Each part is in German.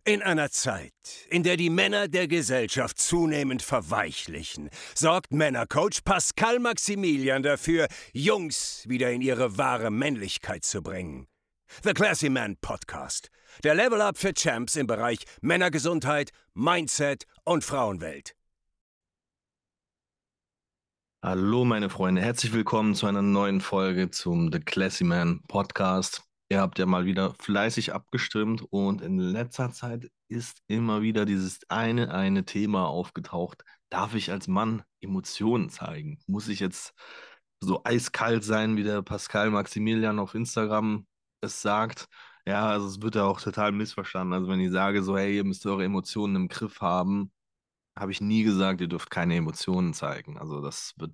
In einer Zeit, in der die Männer der Gesellschaft zunehmend verweichlichen, sorgt Männercoach Pascal Maximilian dafür, Jungs wieder in ihre wahre Männlichkeit zu bringen. The Classy Man Podcast. Der Level Up für Champs im Bereich Männergesundheit, Mindset und Frauenwelt. Hallo meine Freunde, herzlich willkommen zu einer neuen Folge zum The Classy Man Podcast. Ihr habt ja mal wieder fleißig abgestimmt und in letzter Zeit ist immer wieder dieses eine Thema aufgetaucht. Darf ich als Mann Emotionen zeigen? Muss ich jetzt so eiskalt sein, wie der Pascal Maximilian auf Instagram es sagt? Ja, also es wird ja auch total missverstanden. Also wenn ich sage so, hey, ihr müsst eure Emotionen im Griff haben, habe ich nie gesagt, ihr dürft keine Emotionen zeigen. Also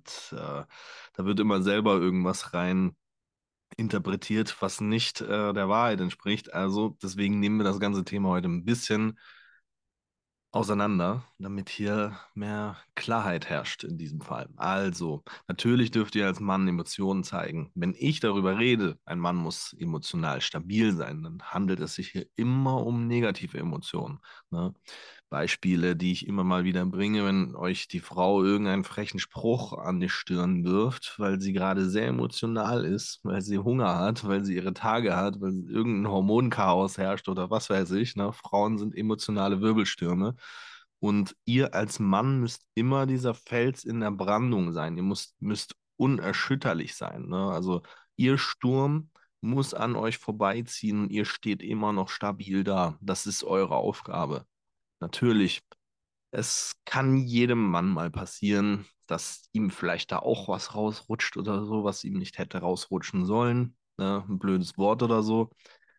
da wird immer selber irgendwas rein interpretiert, was nicht der Wahrheit entspricht. Also deswegen nehmen wir das ganze Thema heute ein bisschen auseinander, damit hier mehr Klarheit herrscht in diesem Fall. Also, natürlich dürft ihr als Mann Emotionen zeigen. Wenn ich darüber rede, ein Mann muss emotional stabil sein, dann handelt es sich hier immer um negative Emotionen. Ne? Beispiele, die ich immer mal wieder bringe, wenn euch die Frau irgendeinen frechen Spruch an die Stirn wirft, weil sie gerade sehr emotional ist, weil sie Hunger hat, weil sie ihre Tage hat, weil irgendein Hormonchaos herrscht oder was weiß ich. Ne? Frauen sind emotionale Wirbelstürme. Und ihr als Mann müsst immer dieser Fels in der Brandung sein. Müsst unerschütterlich sein. Ne? Also ihr Sturm muss an euch vorbeiziehen und ihr steht immer noch stabil da. Das ist eure Aufgabe. Natürlich, es kann jedem Mann mal passieren, dass ihm vielleicht da auch was rausrutscht oder so, was ihm nicht hätte rausrutschen sollen. Ne? Ein blödes Wort oder so.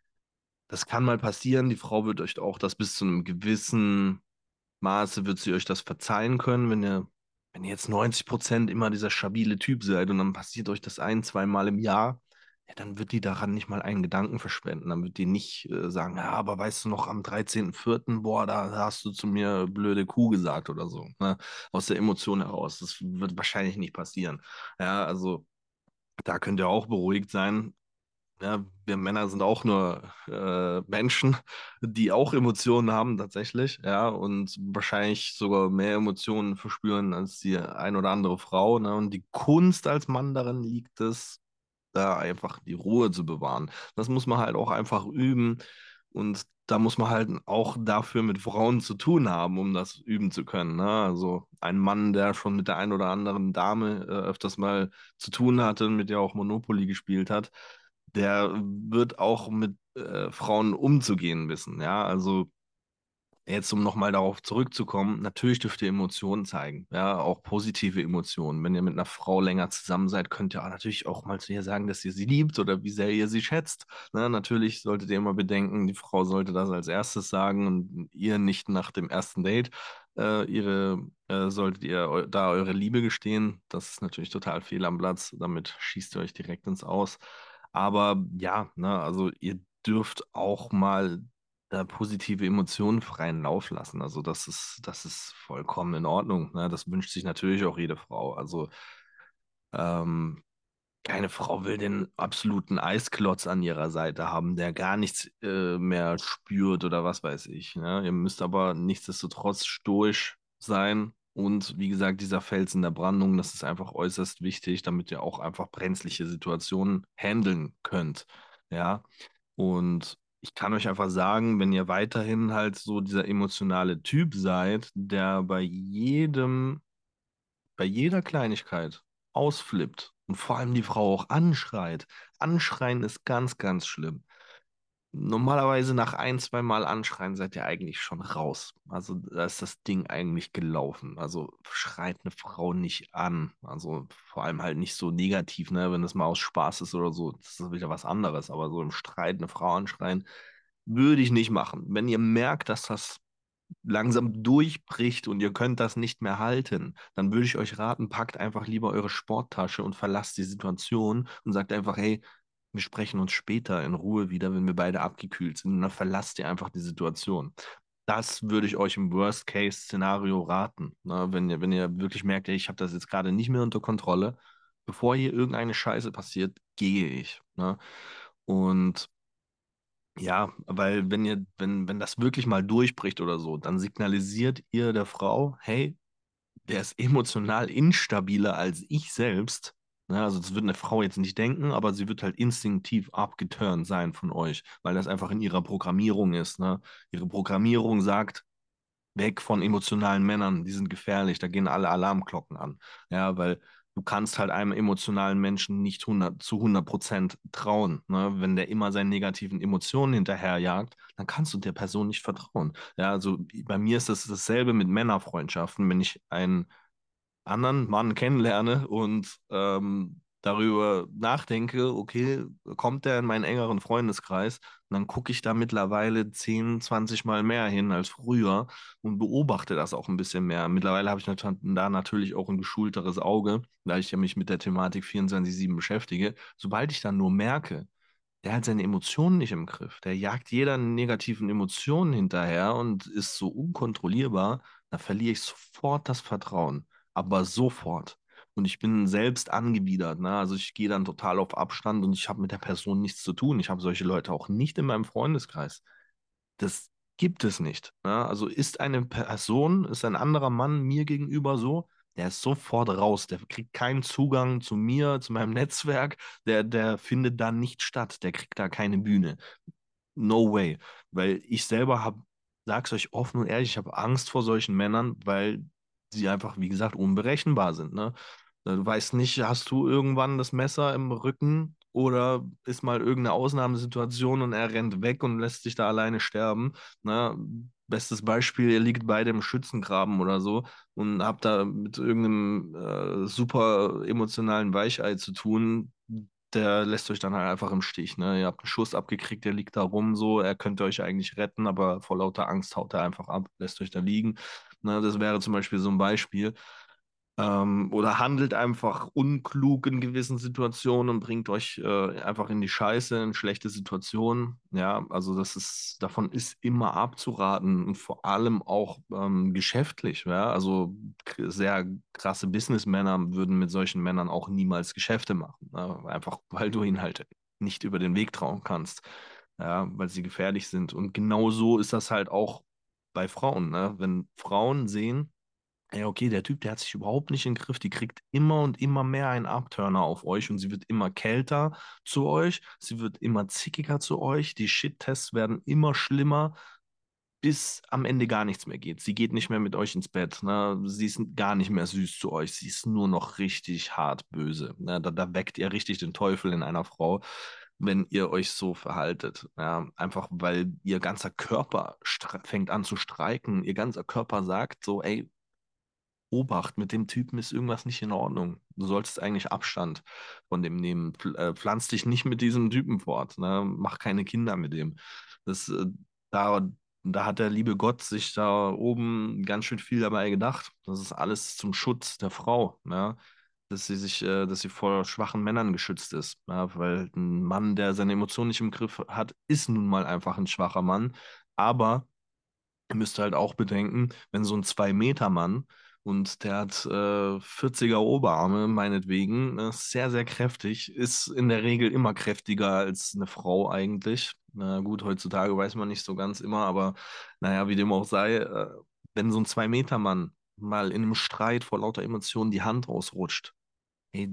Das kann mal passieren. Die Frau wird euch auch das bis zu einem gewissen Maße wird sie euch das verzeihen können, wenn ihr jetzt 90% immer dieser stabile Typ seid und dann passiert euch das ein, zweimal im Jahr, ja, dann wird die daran nicht mal einen Gedanken verschwenden. Dann wird die nicht sagen, ja, aber weißt du noch, am 13.04., boah, da hast du zu mir blöde Kuh gesagt oder so, ne? Aus der Emotion heraus. Das wird wahrscheinlich nicht passieren. Ja, also da könnt ihr auch beruhigt sein. Ja, wir Männer sind auch nur Menschen, die auch Emotionen haben tatsächlich, ja, und wahrscheinlich sogar mehr Emotionen verspüren als die ein oder andere Frau, ne? Und die Kunst als Mann darin liegt es, da einfach die Ruhe zu bewahren. Das muss man halt auch einfach üben und da muss man halt auch dafür mit Frauen zu tun haben, um das üben zu können, ne? Also ein Mann, der schon mit der ein oder anderen Dame öfters mal zu tun hatte, mit der auch Monopoly gespielt hat, der wird auch mit Frauen umzugehen wissen, ja. Also jetzt, um nochmal darauf zurückzukommen, natürlich dürft ihr Emotionen zeigen, ja, auch positive Emotionen. Wenn ihr mit einer Frau länger zusammen seid, könnt ihr auch natürlich auch mal zu ihr sagen, dass ihr sie liebt oder wie sehr ihr sie schätzt. Ne? Natürlich solltet ihr immer bedenken, die Frau sollte das als erstes sagen und ihr nicht nach dem ersten Date. Solltet ihr da eure Liebe gestehen, das ist natürlich total fehl am Platz. Damit schießt ihr euch direkt ins Aus. Aber ja, ne, also ihr dürft auch mal positive Emotionen freien Lauf lassen. Also das ist vollkommen in Ordnung. Ne? Das wünscht sich natürlich auch jede Frau. Also ähm, keine Frau will den absoluten Eisklotz an ihrer Seite haben, der gar nichts mehr spürt oder was weiß ich. Ne? Ihr müsst aber nichtsdestotrotz stoisch sein. Und wie gesagt, dieser Fels in der Brandung, das ist einfach äußerst wichtig, damit ihr auch einfach brenzliche Situationen handeln könnt. Ja. Und ich kann euch einfach sagen, wenn ihr weiterhin halt so dieser emotionale Typ seid, der bei jeder Kleinigkeit ausflippt und vor allem die Frau auch anschreit. Anschreien ist ganz, ganz schlimm. Normalerweise nach ein, zwei Mal anschreien seid ihr eigentlich schon raus. Also da ist das Ding eigentlich gelaufen. Also schreit eine Frau nicht an. Also vor allem halt nicht so negativ, ne? Wenn das mal aus Spaß ist oder so, das ist wieder was anderes. Aber so im Streit eine Frau anschreien, würde ich nicht machen. Wenn ihr merkt, dass das langsam durchbricht und ihr könnt das nicht mehr halten, dann würde ich euch raten, packt einfach lieber eure Sporttasche und verlasst die Situation und sagt einfach, hey, wir sprechen uns später in Ruhe wieder, wenn wir beide abgekühlt sind. Und dann verlasst ihr einfach die Situation. Das würde ich euch im Worst-Case-Szenario raten. Ne? Wenn ihr wirklich merkt, ey, ich habe das jetzt gerade nicht mehr unter Kontrolle, bevor hier irgendeine Scheiße passiert, gehe ich. Ne? Und Ja, weil wenn das wirklich mal durchbricht oder so, dann signalisiert ihr der Frau, hey, der ist emotional instabiler als ich selbst. Ne, also das wird eine Frau jetzt nicht denken, aber sie wird halt instinktiv abgeturnt sein von euch, weil das einfach in ihrer Programmierung ist. Ne? Ihre Programmierung sagt, weg von emotionalen Männern, die sind gefährlich, da gehen alle Alarmglocken an. Ja, weil du kannst halt einem emotionalen Menschen nicht zu 100% trauen. Ne? Wenn der immer seinen negativen Emotionen hinterherjagt, dann kannst du der Person nicht vertrauen. Ja, also bei mir ist das dasselbe mit Männerfreundschaften. Wenn ich einen anderen Mann kennenlerne und darüber nachdenke, okay, kommt der in meinen engeren Freundeskreis? Und dann gucke ich da mittlerweile 10, 20 Mal mehr hin als früher und beobachte das auch ein bisschen mehr. Mittlerweile habe ich da natürlich auch ein geschulteres Auge, da ich ja mich mit der Thematik 24/7 beschäftige. Sobald ich dann nur merke, der hat seine Emotionen nicht im Griff. Der jagt jeder negativen Emotion hinterher und ist so unkontrollierbar. Da verliere ich sofort das Vertrauen. Aber sofort. Und ich bin selbst angewidert. Ne? Also ich gehe dann total auf Abstand und ich habe mit der Person nichts zu tun. Ich habe solche Leute auch nicht in meinem Freundeskreis. Das gibt es nicht. Ne? Also ist eine Person, ist ein anderer Mann mir gegenüber so, der ist sofort raus. Der kriegt keinen Zugang zu mir, zu meinem Netzwerk. Der findet da nicht statt. Der kriegt da keine Bühne. No way. Weil ich selber habe, sag's euch offen und ehrlich, ich habe Angst vor solchen Männern, weil sie einfach, wie gesagt, unberechenbar sind. Ne? Du weißt nicht, hast du irgendwann das Messer im Rücken oder ist mal irgendeine Ausnahmesituation und er rennt weg und lässt sich da alleine sterben. Ne? Bestes Beispiel, ihr liegt beide im Schützengraben oder so und habt da mit irgendeinem super emotionalen Weichei zu tun. Der lässt euch dann halt einfach im Stich. Ne? Ihr habt einen Schuss abgekriegt, der liegt da rum so, er könnte euch eigentlich retten, aber vor lauter Angst haut er einfach ab, lässt euch da liegen. Ne? Das wäre zum Beispiel so ein Beispiel. Oder handelt einfach unklug in gewissen Situationen und bringt euch einfach in die Scheiße, in schlechte Situationen. Ja, also davon ist immer abzuraten und vor allem auch geschäftlich. Ja, also sehr krasse Businessmänner würden mit solchen Männern auch niemals Geschäfte machen. Ne? Einfach weil du ihnen halt nicht über den Weg trauen kannst. Ja, weil sie gefährlich sind. Und genau so ist das halt auch bei Frauen. Ne? Wenn Frauen sehen, ey, okay, der Typ, der hat sich überhaupt nicht im Griff. Die kriegt immer und immer mehr einen Abturner auf euch und sie wird immer kälter zu euch. Sie wird immer zickiger zu euch. Die Shit-Tests werden immer schlimmer, bis am Ende gar nichts mehr geht. Sie geht nicht mehr mit euch ins Bett. Ne? Sie ist gar nicht mehr süß zu euch. Sie ist nur noch richtig hart böse. Ne? Da weckt ihr richtig den Teufel in einer Frau, wenn ihr euch so verhaltet. Ja? Einfach weil ihr ganzer Körper fängt an zu streiken. Ihr ganzer Körper sagt so, ey, Obacht, mit dem Typen ist irgendwas nicht in Ordnung. Du solltest eigentlich Abstand von dem nehmen. Pflanz dich nicht mit diesem Typen fort. Ne? Mach keine Kinder mit dem. Das, da, da hat der liebe Gott sich da oben ganz schön viel dabei gedacht. Das ist alles zum Schutz der Frau. Ja? Dass sie vor schwachen Männern geschützt ist. Ja? Weil ein Mann, der seine Emotionen nicht im Griff hat, ist nun mal einfach ein schwacher Mann. Aber ihr müsst halt auch bedenken, wenn so ein 2-Meter-Mann und der hat 40er Oberarme, meinetwegen, sehr, sehr kräftig, ist in der Regel immer kräftiger als eine Frau eigentlich. Na gut, heutzutage weiß man nicht so ganz immer, aber naja, wie dem auch sei, wenn so ein 2-Meter-Mann mal in einem Streit vor lauter Emotionen die Hand ausrutscht, hey,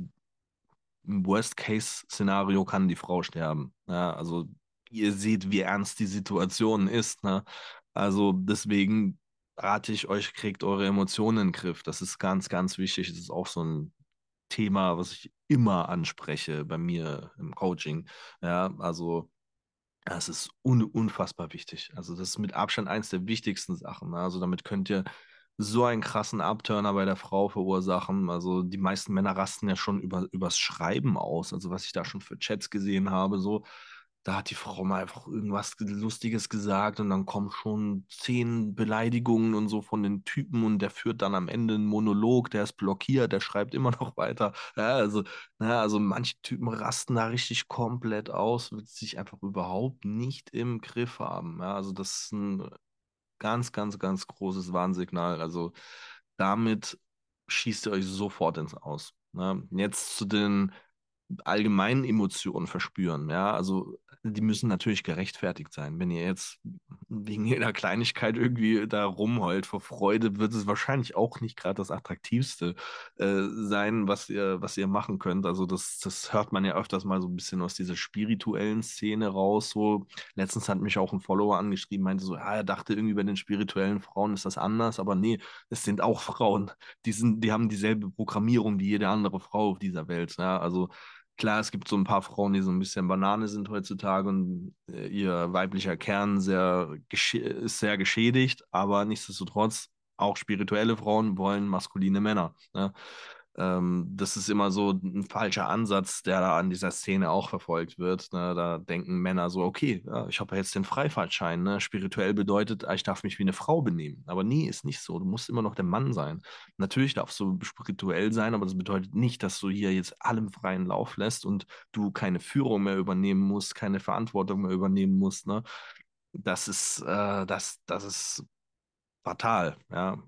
im Worst-Case-Szenario kann die Frau sterben. Ja, also ihr seht, wie ernst die Situation ist. Ne? Also deswegen rate ich euch, kriegt eure Emotionen in den Griff. Das ist ganz, ganz wichtig. Das ist auch so ein Thema, was ich immer anspreche bei mir im Coaching. Ja, also das ist unfassbar wichtig. Also das ist mit Abstand eins der wichtigsten Sachen. Ne? Also damit könnt ihr so einen krassen Abturner bei der Frau verursachen. Also die meisten Männer rasten ja schon übers Schreiben aus. Also was ich da schon für Chats gesehen habe, so, da hat die Frau mal einfach irgendwas Lustiges gesagt und dann kommen schon 10 Beleidigungen und so von den Typen und der führt dann am Ende einen Monolog, der ist blockiert, der schreibt immer noch weiter. Ja, also manche Typen rasten da richtig komplett aus, weil sie sich einfach überhaupt nicht im Griff haben. Ja, also das ist ein ganz, ganz, ganz großes Warnsignal. Also damit schießt ihr euch sofort ins Aus. Ne? Jetzt zu den allgemeinen Emotionen verspüren. Ja, also die müssen natürlich gerechtfertigt sein. Wenn ihr jetzt wegen jeder Kleinigkeit irgendwie da rumheult vor Freude, wird es wahrscheinlich auch nicht gerade das Attraktivste sein, was ihr machen könnt. Also das hört man ja öfters mal so ein bisschen aus dieser spirituellen Szene raus. So, letztens hat mich auch ein Follower angeschrieben, meinte so, ja, er dachte irgendwie bei den spirituellen Frauen ist das anders, aber nee, es sind auch Frauen. Die haben dieselbe Programmierung wie jede andere Frau auf dieser Welt. Ja, also klar, es gibt so ein paar Frauen, die so ein bisschen Banane sind heutzutage und ihr weiblicher Kern ist sehr geschädigt, aber nichtsdestotrotz, auch spirituelle Frauen wollen maskuline Männer. Ne? Das ist immer so ein falscher Ansatz, der da an dieser Szene auch verfolgt wird. Ne? Da denken Männer so, okay, ja, ich habe ja jetzt den Freifahrtschein. Ne? Spirituell bedeutet, ich darf mich wie eine Frau benehmen. Aber nee, ist nicht so. Du musst immer noch der Mann sein. Natürlich darfst du spirituell sein, aber das bedeutet nicht, dass du hier jetzt allem freien Lauf lässt und du keine Führung mehr übernehmen musst, keine Verantwortung mehr übernehmen musst. Ne? Das ist fatal, ja.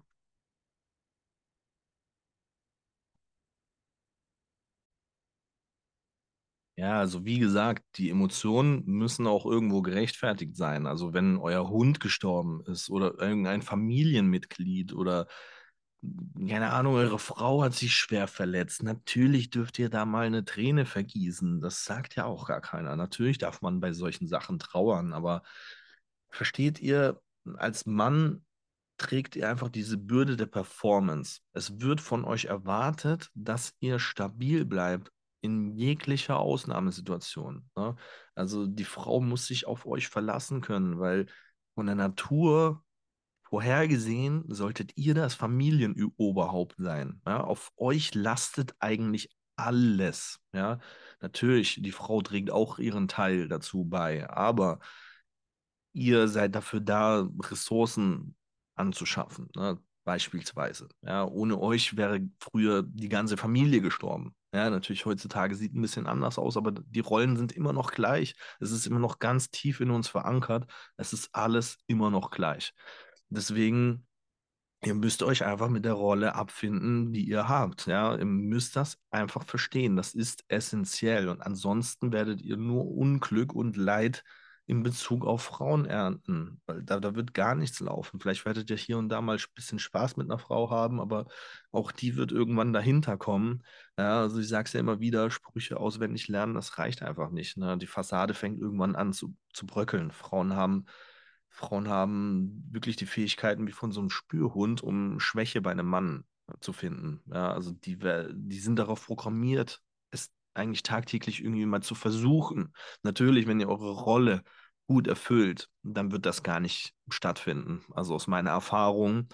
Ja, also wie gesagt, die Emotionen müssen auch irgendwo gerechtfertigt sein. Also wenn euer Hund gestorben ist oder irgendein Familienmitglied oder keine Ahnung, eure Frau hat sich schwer verletzt. Natürlich dürft ihr da mal eine Träne vergießen. Das sagt ja auch gar keiner. Natürlich darf man bei solchen Sachen trauern, aber versteht ihr, als Mann trägt ihr einfach diese Bürde der Performance. Es wird von euch erwartet, dass ihr stabil bleibt in jeglicher Ausnahmesituation. Ne? Also die Frau muss sich auf euch verlassen können, weil von der Natur vorhergesehen solltet ihr das Familienoberhaupt sein. Ja? Auf euch lastet eigentlich alles. Ja? Natürlich, die Frau trägt auch ihren Teil dazu bei, aber ihr seid dafür da, Ressourcen anzuschaffen, ne? Beispielsweise. Ja, ohne euch wäre früher die ganze Familie gestorben. Ja, natürlich heutzutage sieht ein bisschen anders aus, aber die Rollen sind immer noch gleich. Es ist immer noch ganz tief in uns verankert. Es ist alles immer noch gleich. Deswegen ihr müsst euch einfach mit der Rolle abfinden, die ihr habt. Ja, ihr müsst das einfach verstehen. Das ist essentiell. Und ansonsten werdet ihr nur Unglück und Leid in Bezug auf Frauen ernten. Weil da wird gar nichts laufen. Vielleicht werdet ihr hier und da mal ein bisschen Spaß mit einer Frau haben, aber auch die wird irgendwann dahinter kommen. Ja, also ich sage es ja immer wieder, Sprüche auswendig lernen, das reicht einfach nicht. Ne? Die Fassade fängt irgendwann an zu bröckeln. Frauen haben wirklich die Fähigkeiten wie von so einem Spürhund, um Schwäche bei einem Mann zu finden. Ja, also die sind darauf programmiert, es eigentlich tagtäglich irgendwie mal zu versuchen. Natürlich, wenn ihr eure Rolle gut erfüllt, dann wird das gar nicht stattfinden. Also aus meiner Erfahrung,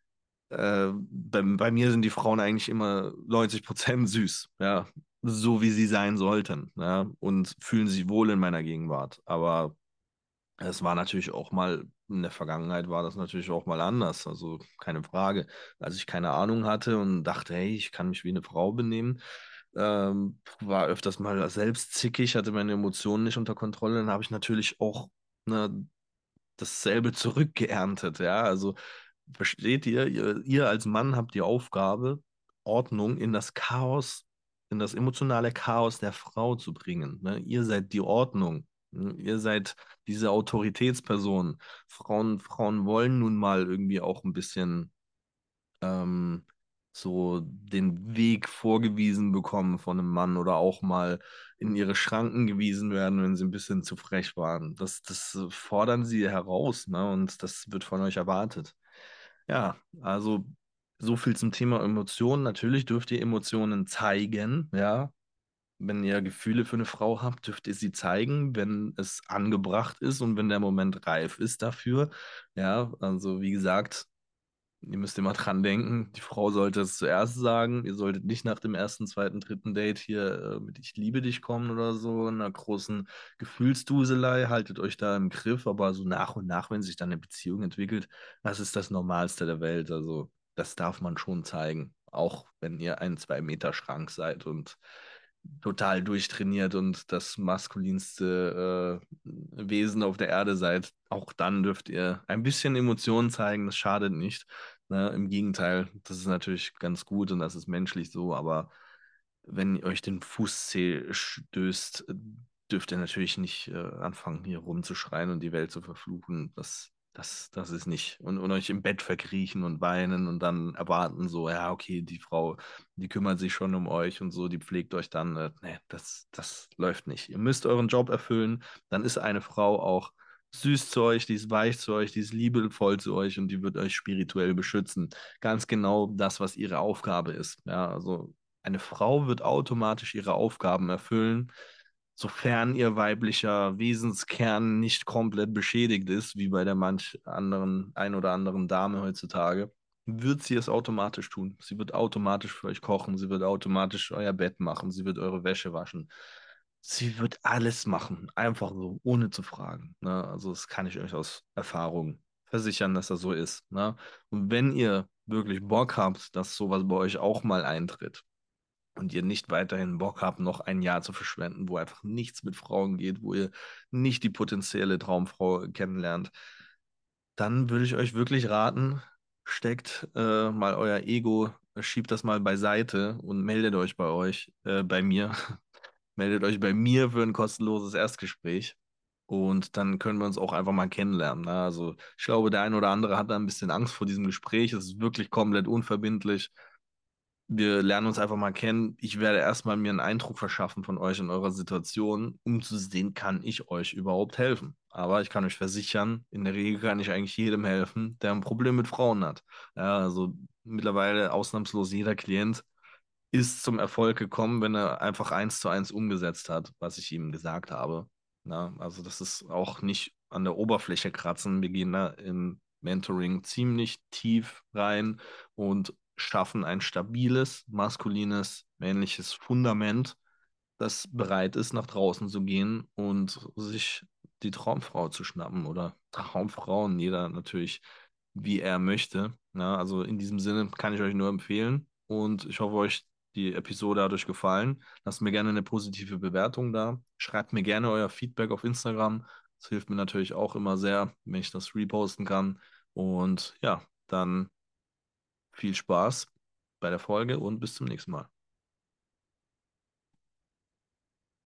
bei mir sind die Frauen eigentlich immer 90% süß, ja, so wie sie sein sollten, ja, und fühlen sich wohl in meiner Gegenwart. Aber es war natürlich auch mal, in der Vergangenheit war das natürlich auch mal anders, also keine Frage. Als ich keine Ahnung hatte und dachte, hey, ich kann mich wie eine Frau benehmen, war öfters mal selbst zickig, hatte meine Emotionen nicht unter Kontrolle, dann habe ich natürlich auch ne, dasselbe zurückgeerntet, ja. Also versteht ihr als Mann habt die Aufgabe, Ordnung in das Chaos, in das emotionale Chaos der Frau zu bringen. Ne? Ihr seid die Ordnung. Ne? Ihr seid diese Autoritätsperson. Frauen wollen nun mal irgendwie auch ein bisschen ähm, so den Weg vorgewiesen bekommen von einem Mann oder auch mal in ihre Schranken gewiesen werden, wenn sie ein bisschen zu frech waren. Das fordern sie heraus, ne? Und das wird von euch erwartet. Ja, also so viel zum Thema Emotionen. Natürlich dürft ihr Emotionen zeigen, ja. Wenn ihr Gefühle für eine Frau habt, dürft ihr sie zeigen, wenn es angebracht ist und wenn der Moment reif ist dafür. Ja, also wie gesagt, ihr müsst immer dran denken, die Frau sollte es zuerst sagen. Ihr solltet nicht nach dem ersten, zweiten, dritten Date hier mit Ich liebe dich kommen oder so, in einer großen Gefühlsduselei. Haltet euch da im Griff, aber so nach und nach, wenn sich dann eine Beziehung entwickelt, das ist das Normalste der Welt. Also das darf man schon zeigen. Auch wenn ihr ein 2 Meter Schrank seid und total durchtrainiert und das maskulinste Wesen auf der Erde seid. Auch dann dürft ihr ein bisschen Emotionen zeigen, das schadet nicht. Ne? Im Gegenteil, das ist natürlich ganz gut und das ist menschlich so, aber wenn ihr euch den Fußzeh stößt, dürft ihr natürlich nicht anfangen, hier rumzuschreien und die Welt zu verfluchen. Das ist nicht. Und euch im Bett verkriechen und weinen und dann erwarten, so, ja, okay, die Frau, die kümmert sich schon um euch und so, die pflegt euch dann. Nee, das läuft nicht. Ihr müsst euren Job erfüllen. Dann ist eine Frau auch süß zu euch, die ist weich zu euch, die ist liebevoll zu euch und die wird euch spirituell beschützen. Ganz genau das, was ihre Aufgabe ist. Ja, also eine Frau wird automatisch ihre Aufgaben erfüllen, sofern ihr weiblicher Wesenskern nicht komplett beschädigt ist, wie bei der manch anderen, ein oder anderen Dame heutzutage, wird sie es automatisch tun. Sie wird automatisch für euch kochen, sie wird automatisch euer Bett machen, sie wird eure Wäsche waschen. Sie wird alles machen, einfach so, ohne zu fragen. Ne? Also das kann ich euch aus Erfahrung versichern, dass das so ist. Ne? Und wenn ihr wirklich Bock habt, dass sowas bei euch auch mal eintritt, und ihr nicht weiterhin Bock habt, noch ein Jahr zu verschwenden, wo einfach nichts mit Frauen geht, wo ihr nicht die potenzielle Traumfrau kennenlernt, dann würde ich euch wirklich raten, steckt mal euer Ego, schiebt das mal beiseite und meldet euch bei mir, meldet euch bei mir für ein kostenloses Erstgespräch. Und dann können wir uns auch einfach mal kennenlernen. Ne? Also ich glaube, der ein oder andere hat da ein bisschen Angst vor diesem Gespräch. Es ist wirklich komplett unverbindlich. Wir lernen uns einfach mal kennen. Ich werde erstmal mir einen Eindruck verschaffen von euch und eurer Situation, um zu sehen, kann ich euch überhaupt helfen. Aber ich kann euch versichern, in der Regel kann ich eigentlich jedem helfen, der ein Problem mit Frauen hat. Ja, also mittlerweile ausnahmslos jeder Klient ist zum Erfolg gekommen, wenn er einfach eins zu eins umgesetzt hat, was ich ihm gesagt habe. Na, also das ist auch nicht an der Oberfläche kratzen. Wir gehen da im Mentoring ziemlich tief rein und schaffen ein stabiles, maskulines, männliches Fundament, das bereit ist, nach draußen zu gehen und sich die Traumfrau zu schnappen oder Traumfrauen, jeder natürlich, wie er möchte. Ja, also in diesem Sinne kann ich euch nur empfehlen und ich hoffe, euch die Episode hat euch gefallen. Lasst mir gerne eine positive Bewertung da. Schreibt mir gerne euer Feedback auf Instagram. Das hilft mir natürlich auch immer sehr, wenn ich das reposten kann. Und ja, dann viel Spaß bei der Folge und bis zum nächsten Mal.